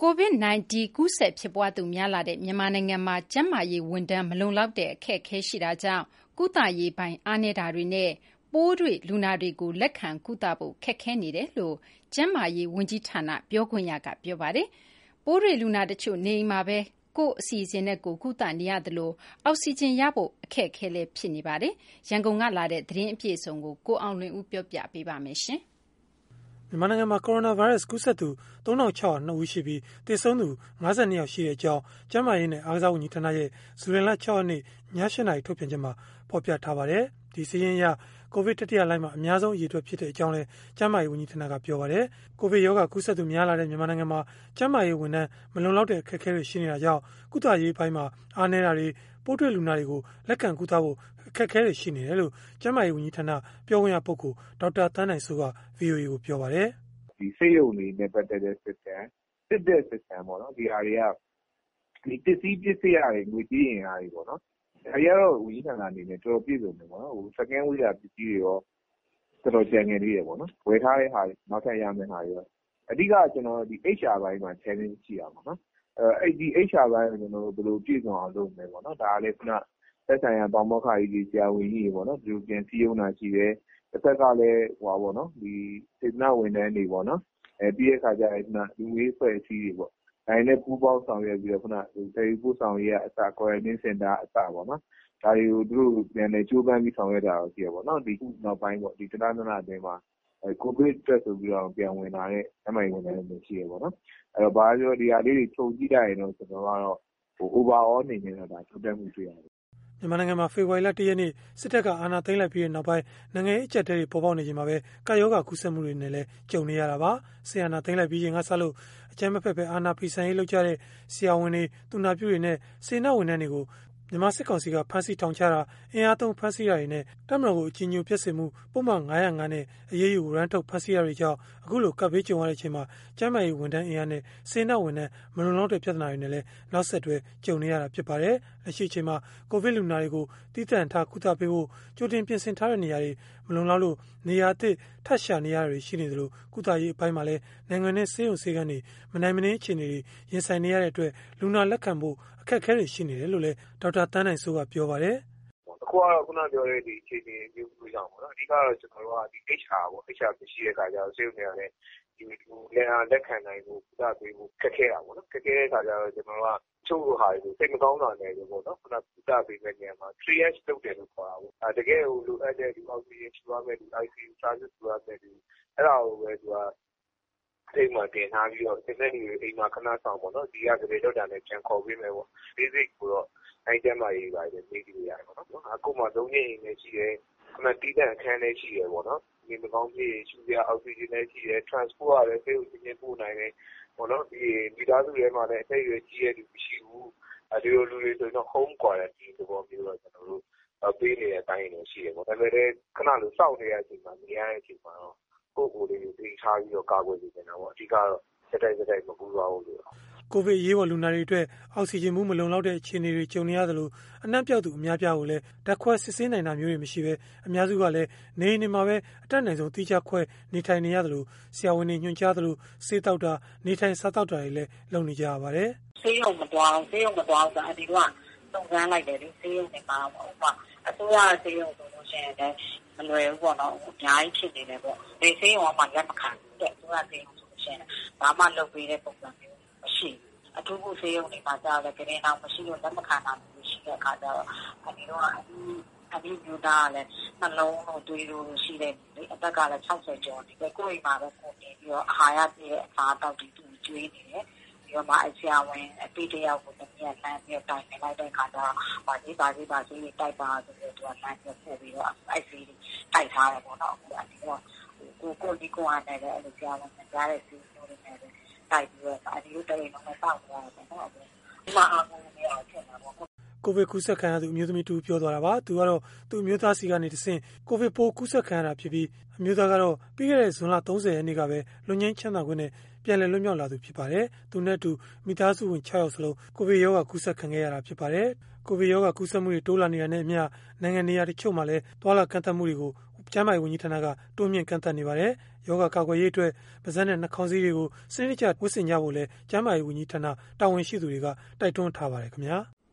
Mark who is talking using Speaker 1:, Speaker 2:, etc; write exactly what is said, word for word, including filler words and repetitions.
Speaker 1: ကိုဗစ် ၁၉ ကူးစက်ဖြစ်ပွားသူများလာတဲ့မြန်မာနိုင်ငံမှာကျန်းမာရေးဝန်ထမ်းမလုံလောက်တဲ့အခက်အခဲရှိတာကြောင့်ကုသရေးပိုင်းအားနည်းတာတွေနဲ့ပိုးတွေ့လူနာတွေကိုလက်ခံကုသဖို့ခက်ခဲနေတယ်လို့ကျန်းမာရေးဝန်ကြီးဌာနပြောခွင့်ရကပြောပါတယ်။ပိုးတွေ့လူနာတချို့နေအိမ်မှာပဲကိုယ့်အစီအစဉ်နဲ့ကိုယ်ကုသနေရသလိုအောက်ဆီဂျင်ရဖို့အခက်အခဲလည်းဖြစ်နေပါတယ်။ရန်ကုန်ကလာတဲ့သတင်းအပြည့်အစုံကိုကိုအောင်လွင်ဦးပြောပြပေးပါမယ်ရှင်။
Speaker 2: မြန်မာနိုင်ငံမှာကိုရိုနာဗိုင်းရပ်စ်ကူးစက်သူသုံးထောင်ခြောက်ရာနှစ်ဦးရှိပြီးသေဆုံးသူ၅၂ယောက်ရှိတဲ့အကြောင်းကျန်းမာရေးနဲ့အားကစားဝန်ကြီးဌာနရဲ့ဇူလိုင်လ၆ရက်နေ့ည၈နာရီထုတ်ပြန်ချက်မှာဖော်ပြထားပါတယ်။ဒီစီးရင်ရကိုဗစ်တတိယလှိုင်းမှာအများဆုံးအရေအတွက်ဖြစ်တဲ့အကြောင်းလည်းကျန်းမာရေးဝန်ကြီးဌာနကပြောပါတယ်။ကိုဗစ်ရောဂါကူးစက်သူများလာတဲ့မြန်မာနိုင်ငံမှာကျန်းမာရေးဝန်ထမ်းမလုံလောက်တဲ့အခက်အခဲတွေရှိနေတာကြောင့်ကုသရေးပိုင်းမှာအားနည်းတာတွေပိုးတွေ့လူနာတွေကိုလက်ခံကုသဖို့အခက်အခဲတွေရှိနေတယ်လို့ကျန်းမာရေးဝန်ကြီးဌာနပြောခွင့်ရပုဂ္ဂိုလ်ဒေါက်တာသန်းနိုင်စိုးက ဗွီအိုအေကိုပြောပါတယ်
Speaker 3: ။ဒီဆေးရုံတွေနဲ့ပတ်သက်တဲ့ system စစ်တဲ့ system ပေါ့နော်ဒီဟာတွေကဒီပစ္စည်းပစ္စည်းတွေငွေကြေးရင်အားတွေပေါ့နော်ဒါတွေကတော့ဝန်ကြီးဌာနအနေနဲ့တော်တော်ပြည့်စုံတယ်ပေါ့နော်ဟို second wave ပစ္စည်းတွေရောတော်တော်ကြံငယ်သေးတယ်ပေါ့နော်ဝယ်ထားတဲ့ဟာတွေနောက်ထပ်ရမယ့်ဟာတွေရောအဓိကကျွန်တော်ဒီ H R ဘိုင်းမှာ challenge ရှိတာပေါ့နော်အဲအဲ့ဒီ H R ဘိုင်းကိုကျွန်တော်တို့ဘယ်လိုပြည့်စုံအောင်လုပ်မလဲပေါ့နော်ဒါကလည်းခုနသက်ဆိုင်ရာပေါမောက္ခကြီးဆရာဝန်ကြီးတွေပေါ့နော်ဒီလိုပြန်စည်းရုံးတာရှိတယ်တစ်ဖက်ကလည်းဟိုပါပေါ့နော်ဒီစေတနာဝန်ထမ်းတွေပေါ့နော်အဲပြီးတဲ့အခါကျရင်ခုနလူမျိုးဖွဲ့စည်းတွေပေါ့ဒါနဲ့ပူးပေါင်းဆောင်ရွက်ပြီးတော့ခုနတယ်လီပို့ဆောင်ရေးအစ quarantine center အစပေါ့နော်ဒါတွေကိုသူတို့ပြန်လည်ကြိုးပမ်းပြီးဆောင်ရွက်တာရှိရပေါ့နော်ဒီခုနောက်ပိုင်းပေါ့ဒီတနင်္လာနေ့မှာအဲကိုဗစ်တက်ဆိုပြီးတော့ပြန်ဝင်လာတဲ့အမိုင်ဝန်ထမ်းတွေရှိရပေါ့နော်အဲတော့ဘာပြောဒီဟာလေးတွေချုပ်ကြည့်လိုက်ရင်တော့ကျွန်တော်ကတော့ဟို overall အနေနဲ့တော့ဒါတိုးတက်မှုတွေ့ရတယ်
Speaker 2: မြန်မာနိုင်ငံမှာဖေဖော်ဝါရီလတရက်နေ့စစ်တပ်ကအာဏာသိမ်းလိုက်ပြီးတဲ့နောက်ပိုင်းနိုင်ငံရေးအကျပ်အတည်းတွေပေါ်ပေါက်နေချိန်မှာပဲကာယောဂါကူးစက်မှုတွေနဲ့လည်းကြုံနေရတာပါ။ဆီယနာသိမ်းလိုက်ပြီးချိန်ကစလို့အကြမ်းမဖက်ပဲအာဏာဖီဆန်ရေးလုပ်ကြတဲ့ဆရာဝန်တွေသူနာပြုတွေနဲ့စေနာဝန်ထမ်းတွေကိုမြန်မာစစ်ကောင်စီကဖမ်းဆီးထောင်ချတာအင်အားသုံးဖမ်းဆီးတာတွေနဲ့တပ်မတော်ကိုအကြီးအကျယ်ပြစ်စင်မှုပုံမှန်ငါးရာငါးနဲ့အရေးယူရန်ထုတ်ဖမ်းဆီးရတွေကြောင့်အခုလိုကပ်ဘေးကြုံရတဲ့အချိန်မှာကျန်းမာရေးဝန်ထမ်းအင်အားနဲ့စေနာဝန်ထမ်းမလုံလောက်တဲ့ပြဿနာတွေနဲ့လည်းနောက်ဆက်တွဲကြုံနေရတာဖြစ်ပါတယ်။လက်ရှိအချိန်မှာကိုဗစ်လူနာတွေကိုတည်တံ့ထားကုသပေးဖို့ကြိုတင်ပြင်ဆင်ထားတဲ့နေရာတွေမလုံလောက်လို့နေရာအသစ်ထပ်ရှာနေရတွေရှိနေသလိုကုသရေးအပိုင်းမှာလည်းနိုင်ငံနဲ့ဆေးရုံဆေးကန်းတွေမနိုင်မနှင်းအခြေအနေတွေရင်ဆိုင်နေရတဲ့အတွက်လူနာလက်ခံဖို့အခက်အခဲတွေရှိနေတယ်လို့လည်းဒေါက်တာသန်းနိုင်စိုးကပြောပါတယ်
Speaker 3: ။အခုကတော့ခုနပြောတဲ့ဒီအခြေအနေမျိုးမျိုးကြောင့်ပေါ့နော်အဓိကတော့ကျွန်တော်တို့ကဒီ H R ပေါ့ H R ရှိတဲ့အခါကျတော့ဆေးရုံတွေကလည်းဒီလက်အားလက်ခံနိုင်ဖို့ကုသပေးဖို့ခက်ခဲတာပေါ့နော်ခက်ခဲတဲ့အခါကျတော့ကျွန်တော်တို့ကချို့ဟာတွေစိတ်မကောင်းတာလည်းပေါ့နော်ခုနကုသပေးမဲ့နေရာမှာ triage လုပ်တယ်လို့ခေါ်တာပေါ့အဲတကယ်ဟိုလိုအပ်တဲ့ဒီ oxygen ရှိရမယ်ဒီ I C U service ရှိရမယ်ဒီအဲ့ဒါကိုပဲသူကအိမ်မှာတင်ထားပြီးတော့စစ်တဲ့လူတွေအိမ်မှာခဏဆောင်ပေါ့နော်ဒီကကြွေတော့တာနဲ့ပြန်ခေါ်ပေးမယ်ပေါ့ basic ကိုတော့အဲ့ကျမှရေးပါတယ်နေပြီးရတယ်ပေါ့နော်အခုမှသုံးရင်းနေရှိတယ်ခဏတီးတဲ့အခန်းလေးရှိတယ်ပေါ့နော်ဒီမကောင်းကြီးရှူပြအောက်ဆီဂျင်လေးရှိတယ် transport ရတယ်ဆေးကိုချင်းပို့နိုင်တယ်ပေါ့နော်ဒီမိသားစုထဲမှာလည်းအသက်အရွယ်ကြီးတဲ့လူမရှိဘူးအဲဒီလိုလူတွေဆိုတော့ home quarantine သဘောမျိုးတော့ကျွန်တော်တို့ပေးနေတဲ့အတိုင်းလည်းရှိတယ်ပေါ့ဒါပေမဲ့ခဏလိုစောင့်နေတဲ့အချိန်မှာနေရတဲ့အချိန်မှာတော့ကိုယ်ကိုယ်လေးတွေသိထားပြီးတော့ကာကွယ်နေကြတာပေါ့အဓိကတော့စက်တိုက်စက်တိုက်မပူသွားဘူးလို့
Speaker 2: ကိုဗစ်ရေးပေါ်လူနာတွေအတွက်အောက်ဆီဂျင်မှုမလုံလောက်တဲ့အခြေအနေတွေကြုံနေရသလိုအနှံ့ပြောက်သူအများပြားကိုလည်းဓာတ်ခွဲစစ်ဆေးနိုင်တာမျိုးတွေမရှိဘဲအများစုကလည်းနေနေမှာပဲအတက်နိုင်ဆုံးတိကျခွဲနေထိုင်နေရသလိုဆရာဝန်တွေညွှန်ကြားသလိုစေးတောက်တာနေထိုင်စားတောက်တာတွေလည်းလုပ်နေကြရပါတယ်
Speaker 4: ဆေးရုံမတွားဆေးရုံမတွားဆိုအဒီကစုံစမ်းလိုက်တယ်လေဆေးရုံတွေမှာဟိုကအစိုးရဆေးရုံဆိုလို့ရှိရင်လည်းမလွယ်ဘူးပေါ့နော်အများကြီးဖြစ်နေတယ်ပေါ့ဒီဆေးရုံကမှလက်မခံတဲ့သူကဆေးရုံဆိုလို့ရှိရင်ဘာမှလုပ်ပေးတဲ့ပုံစံမျိုးမရှိအထူးကိုဆေးရုံတွေမှာကြားတယ်ကလေးတော့မရှိလို့လက်မခံတာမျိုးရှိတဲ့အခါကျတော့အဲဒီတော့အဒီမျိုးသားလည်းနှလုံးတို့တွေးလို့ရှိတယ်အသက်ကလည်း၆၀ကျော်ဒီကိုယ်အိမ်မှာပဲကိုနေပြီးတော့အာဟာရပြည့်အစားတောက်တွေသူကျွေးနေတယ်ပြီးတော့မှအဆရာဝန်အပိတယောက်ကိုတမန်လမ်းပြီးတိုင်နေလိုက်တဲ့အခါကျတော့ဘာကြီးဘာကြီးဘာကြီးတိုက်ပါဆိုပြီးတော့လမ်းပြပို့ပြီးတော့အိုက်စီတိုက်ထားတယ်ပေါ့နော်အခုအဒီတော့ကိုကိုဒီကိုအားနဲ့လည်းအဲ့လိုကြားလို့ကြားတဲ့စီမျိုးတွေနဲ့တိုက်ပြီးတော့အဒီလိုတိုင်နေတော့စောင့်ရတယ်ပေါ့နော်ဒီမှာအားကိုနေအောင်ဖြစ်နေတာပေါ့
Speaker 2: ကိုဗစ်ကူးစက်ခံရသူအမျိုးသမီးတူပြောသွားတာပါသူကတော့သူအမျိုးသားစီကနေတဆင့်ကိုဗစ်ပိုးကူးစက်ခံရတာဖြစ်ပြီးအမျိုးသားကတော့ပြီးခဲ့တဲ့ဇွန်လ၃၀ရက်နေ့ကပဲလွန်ငင်းချမ်းသာခွင့်နဲ့ပြန်လည်လွတ်မြောက်လာသူဖြစ်ပါတယ်သူနဲ့တူမိသားစုဝင်၆ယောက်စလုံးကိုဗစ်ရောဂါကူးစက်ခံခဲ့ရတာဖြစ်ပါတယ်ကိုဗစ်ရောဂါကူးစက်မှုတွေတိုးလာနေတာနဲ့အမျှနိုင်ငံနေရာတချို့မှာလည်းတွာလာကန့်သတ်မှုတွေကိုကျန်းမာရေးဝန်ကြီးဌာနကတိုးမြင့်ကန့်သတ်နေပါတယ်။ယောဂကာကွယ်ရေးအတွက်ပါးစပ်နဲ့နှာခေါင်းစည်းတွေကိုစနစ်တကျဝတ်ဆင်ကြဖို့လည်းကျန်းမာရေးဝန်ကြီးဌာနတာဝန်ရှိသူတွေကတိုက်တွန်းထားပါတယ်ခင်ဗျာ။